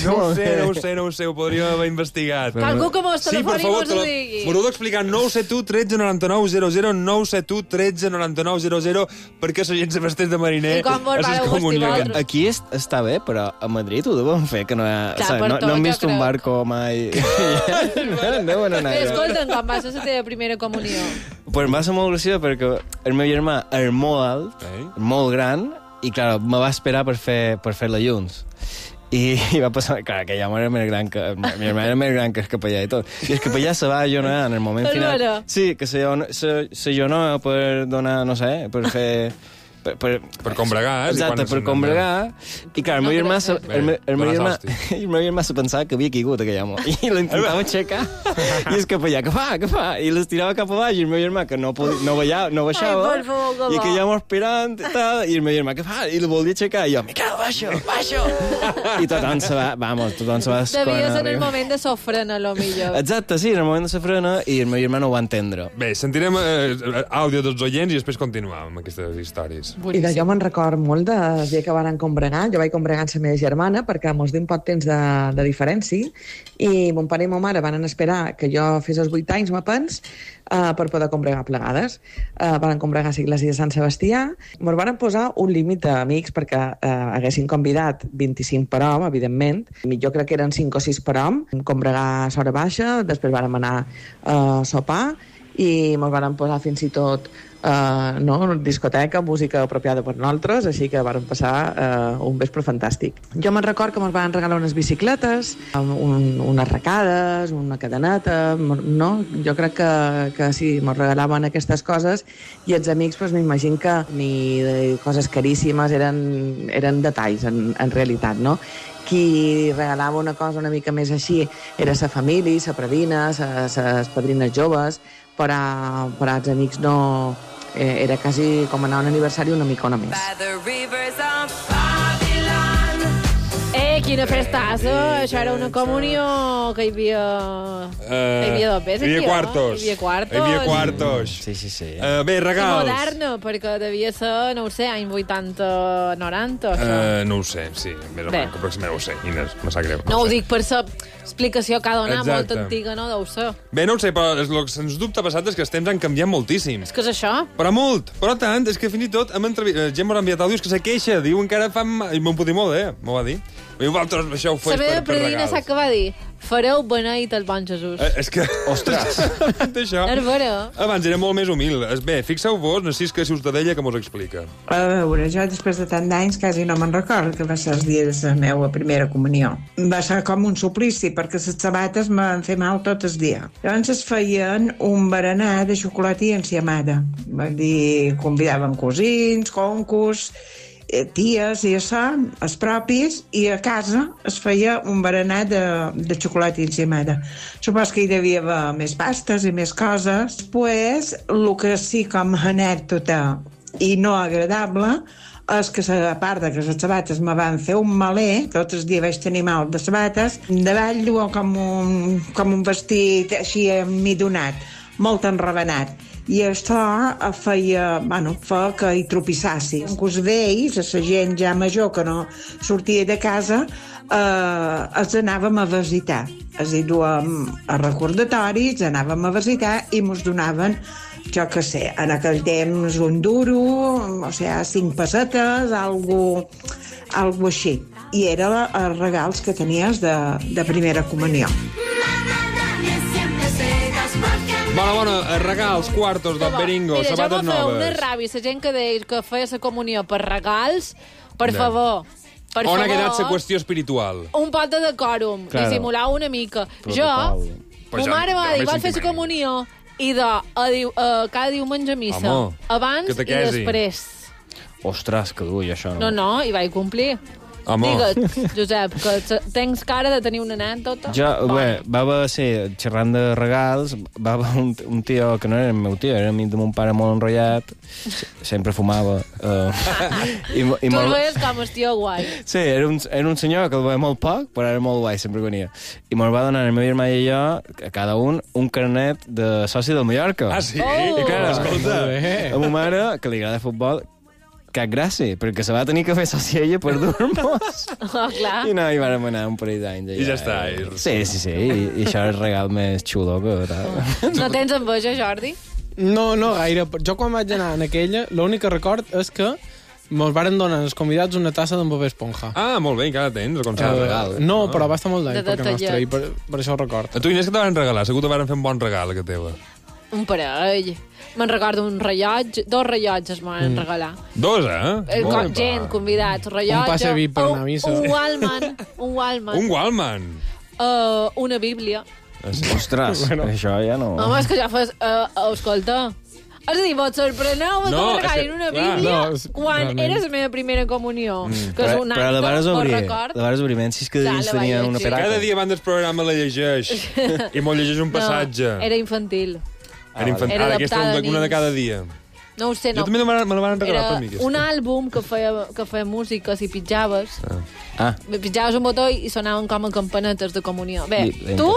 No ho sé, ho podríem haver investigat. Algú que mos telefoni mos ho digui. M'ho heu d'explicar, 971 13 99 00, 971 13 99 00, perquè la gent se vesteix de mariner. I com vos vareu vestir vosaltres? Aquí està bé, però a Madrid ho deuen fer, que no hem vist un barco mai. No deuen anar. Escolta'm, com va ser la teva primera comunió? Pues em va ser molt graciós perquè el meu germà és molt alt, molt gran, i clar, me va esperar per fer-la junts. I va passar, clar, que ja era més gran que... Mi germà era més gran que el capellà i tot. I el capellà se va ajonar en el moment final. Sí, que s'ajona per donar, no sé, per fer... Per combregar, exacte, per combregar. I clar, el meu germà se pensava que havia caigut aquell home. I l'intentava aixecar. I el capellà, què fa? I l'estirava cap a baix. I el meu germà, que no baixava. I aquell home esperant. I el meu germà, què fa? I el volia aixecar. I jo, Miquel, baixo. I tothom se va desconar. Devia ser en el moment de sofrena, a lo millor. Exacte, sí, en el moment de sofrena. I el meu germà no ho va entendre. Bé, sentirem àudio dels oients i després continuem amb aquestes històries. I jo me'n record molt del dia que van combregar. Jo vaig combregar amb la meva germana perquè mos diuen poc temps de diferència i mon pare i ma mare van esperar que jo fes els 8 anys, m'apens, per poder combregar plegades. Van combregar a l'església de Sant Sebastià. Ens van posar un límit d'amics perquè haguessin convidat 25 per home, evidentment. Jo crec que eren 5 o 6 per home. Combregar a l'hora baixa, després vam anar a sopar i ens van posar fins i tot discoteca, música apropiada per nosaltres, així que vam passar un vespre fantàstic. Jo me'n record que ens van regalar unes bicicletes, unes arracades, una cadeneta, no? Jo crec que sí, ens regalaven aquestes coses i els amics, pues, m'imagino que ni de coses caríssimes, eren detalls, en realitat, no? Qui regalava una cosa una mica més així era la família, la padrina, les padrines joves, però als amics no... Era quasi com anar a un aniversari una micona més. Quina festassa! Això era una comunió que hi havia... hi havia dopes aquí, quartos. Hi havia quartos. Sí. Bé, regals. Moderna, perquè devia ser, no ho sé, any 80, 90, això. No ho sé, sí. Més o menys, aproximadament ho sé. Inés, me sap greu. No ho dic per l'explicació que ha donat, molt antiga, no? Deu ser. Bé, no ho sé, però el que sens dubte ha passat és que els temps han canviat moltíssim. És que és això? Però molt, però tant, és que fins i tot gent m'ha enviat àudios que se queixa, diuen que ara fan... I m'ho puc dir molt, m'ho va dir. I vosaltres això ho feu La meva per predina regals. sap què va dir? Fareu beneit al bon Jesús. És que... Ostres! Això... És vera. Abans era molt més humil. Bé, fixeu-vos, Nacisca Ciutadella, que mos explica. A veure, jo després de tant d'anys quasi no me'n recordo que va ser els dies de la meva primera comunió. Va ser com un suplici, perquè les sabates me van fer mal tot el dia. Llavors es feien un berenar de xocolata i enciamada. Va dir, convidaven cosins, concos, ties i això, els propis, i a casa es feia un berenar de xocolata i enciamada. Supos que hi devia haver més pastes i més coses. Després, el que sí com a anècdota i no agradable és que, a part de que les sabates me van fer un maler, tots els dies vaig tenir mal de sabates, davall duia com un vestit així midonat, molt enravenat. I això feia que hi tropissassis. Els vells, la gent ja major que no sortia de casa, els anàvem a visitar. És a dir, duem a recordatoris, anàvem a visitar i ens donaven, jo què sé, en aquell temps un duro, o sigui, 5 pessetes, algo així. I eren els regals que tenies de primera comunió. Bona, regals, quartos, Don Beringo, sabates noves. Mira, jo m'ho una ràbia, la gent que deia que feia la comunió per regals, per favor. On ha quedat la qüestió espiritual? Un pot de decòrum, dissimular una mica. Ma mare va dir, vol fer la comunió, i cada diumenge a missa, abans i després. Ostres, que dur, això no. No, i vaig complir. Digue't, Josep, que tens cara de tenir una anècdota. Bé, va ser xerrant de regals, va haver un tio que no era el meu tio, era amic de mon pare molt enrotllat, sempre fumava. Tu el veies com el tio guai. Sí, era un senyor que el veia molt poc, però era molt guai, sempre venia. I me'l va donar el meu germà i jo, a cada un carnet de soci del Mallorca. Ah, sí? I clar, escolta, a ma mare, que li agrada futbol, cap gràcia, perquè se va tenir que fer soci ella per dur-nos. Clar. I no, hi vàrem anar un parell d'anys. I ja està. Sí, i això és el regal més xulo que tal. No tens enveja, Jordi? No gaire. Jo quan vaig anar en aquella, l'únic que record és que mos varen donar els convidats una tassa d'en Bob Esponja. Ah, molt bé, encara tens el concert de regal. No, però va estar molt d'any De perquè nostre, i detallet. per això ho record. A tu, Inés, que te van regalar? Segur que te van fer un bon regal, que teva. Un parell. Me'n recordo un rellotge, 2 rellotges m'ho van regalar. 2, eh? Gent, convidats, rellotge... Un passe VIP per anar a missa. Un Wallman. Un Wallman? Una Bíblia. Ostres, això ja no... Home, és que ja fas... escolta... És a dir, vos sorpreneu que me regalin una Bíblia quan era la meva primera comunió. Que és un però la vares obrir, record. si que dins tenia una peraca. Cada dia abans del programa la llegeix. I molt llegeix un passatge. No, era infantil. Era adaptada una de cada dia. No ho sé, no. Jo també me la van regalar per mi. Era un àlbum que feia música, si pitjaves. Pitjaves un botó i sonaven com a campanetes de comunió. Bé, tu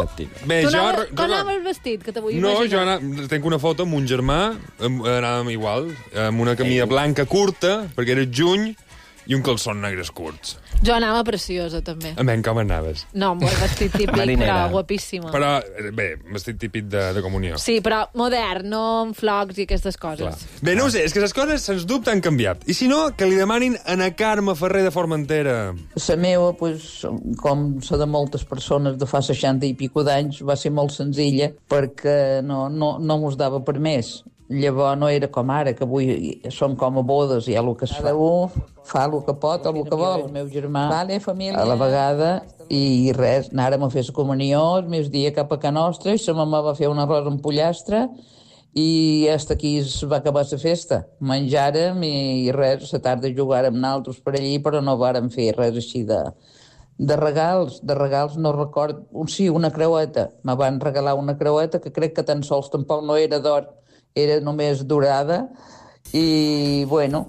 com anaves vestit? Que t'ho vull imaginar. No, jo tenc una foto amb un germà, anàvem igual, amb una camisa blanca curta, perquè era juny, i un calçon negres curts. Jo anava preciosa, també. Com anaves? No, amb el vestit típic, però guapíssima. Però, bé, vestit típic de comunió. Sí, però modern, no amb flocs i aquestes coses. Clar. Bé, no ho sé, és que les coses, sens dubte, han canviat. I si no, que li demanin a na Carme Ferrer de Formentera. La meva, com la de moltes persones de fa 60 i pico d'anys, va ser molt senzilla perquè no mos dava per més. Llavors no era com ara, que avui són com a bodes, hi ha el que es fa. Cada un fa el que pot o el que vol. El meu germà, família, a la vegada, i res, anàrem a fer la comunió, el meu dia cap a Can Nostra, i sa mamà va fer un arròs amb pollastre, i hasta aquí es va acabar la festa. Menjàrem i res, la tarda jugàrem naltros per allí, però no vàrem fer res així de regals no record. Sí, una creueta. Me van regalar una creueta que crec que tan sols tampoc no era d'or, era només dorada, i bueno,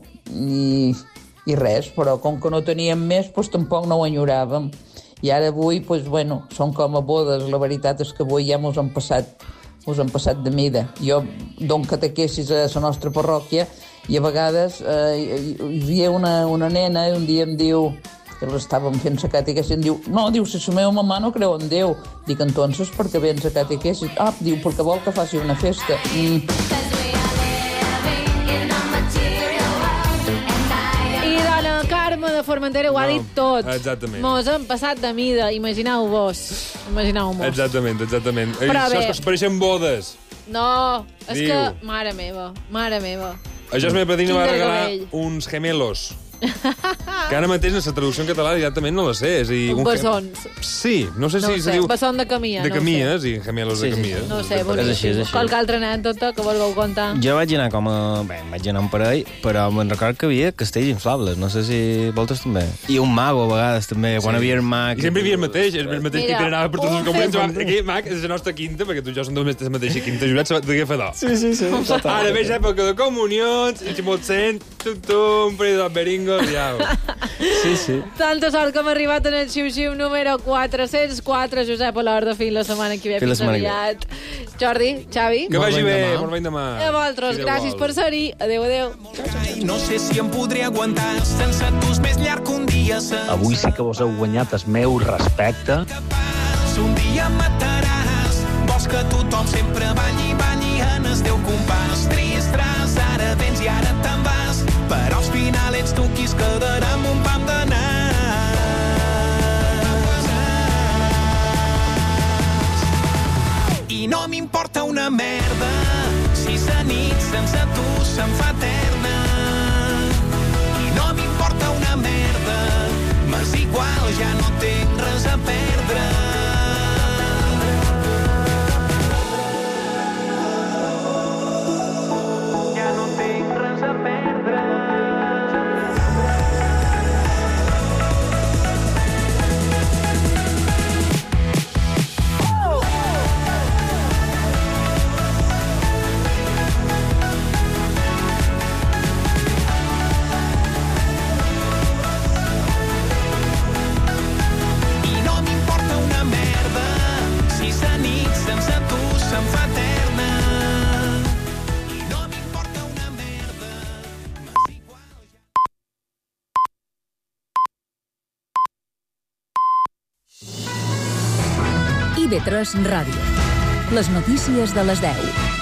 i res, però com que no teníem més, tampoc no ho enyoràvem. I ara avui, són com a bodes, la veritat és que avui ja mos han passat de mida. Jo dono catequesis a la nostra parròquia i a vegades hi havia una nena i un dia em diu, que l'estàvem fent la catequesis, em diu, no, diu, si la meva mamà no creu en Déu. Dic, entonces, per què vens a catequesis? Ah, diu, perquè vol que faci una festa. I dona Carme de de Formentera ho ha dit tot. Exactament. Mos hem passat de mida, imagineu-vos. Imagineu-vos. Exactament. Però Això bé. és que pareixen bodes. No, és Diu. que... Mare meva. A Josme Padrino va Quin regalar desgavell. uns gemelos. Que ara mateix en la traducció en català directament no la sé. És a dir, Bessons. Sí, no sé No si ho se sé, diu... besson de camia. De no ho sé. camies i gemelos de camies. No ho sé, boníssim. És així. Qualque altra anècdota que vulgueu contar? Jo vaig anar com a... Bé, vaig anar amb parell, però me'n record que havia castells inflables. No sé si vosaltres també. I un mago, a vegades, també. Quan havia el mag... I sempre hi havia el mateix Mira, que anava per tots els un components. Aquell mag és la nostra quinta, perquè tu i jo som de la mateixa quinta. Josep se va agafar Sí. Ara ve època de comunions, i si molt sent, un parell de beringos i au. Sí. Tanta sort que hem arribat en el xiu-xiu número 404. Josep, a l'hora de fer la setmana que ve. Fins la Fins setmana que ve. aviat. Jordi, Xavi. Que vagi bé, molt ben demà. A vosaltres, gràcies per ser-hi. Adéu. No sé si em podré aguantar sense tu és més llarg que un dia sense. Avui sí que vos heu guanyat el meu respecte. Un dia mataràs. Vols que tothom sempre balli en el teu compàs. Trist, ara vens i ara te'n vas. Però al final ets tu qui es quedarà amb un pam de nas. I no m'importa una merda si la nit sense tu se'm fa eterna. I no m'importa una merda, m'és igual, ja no tinc res a perdre. IB3 Ràdio. Les notícies de les 10.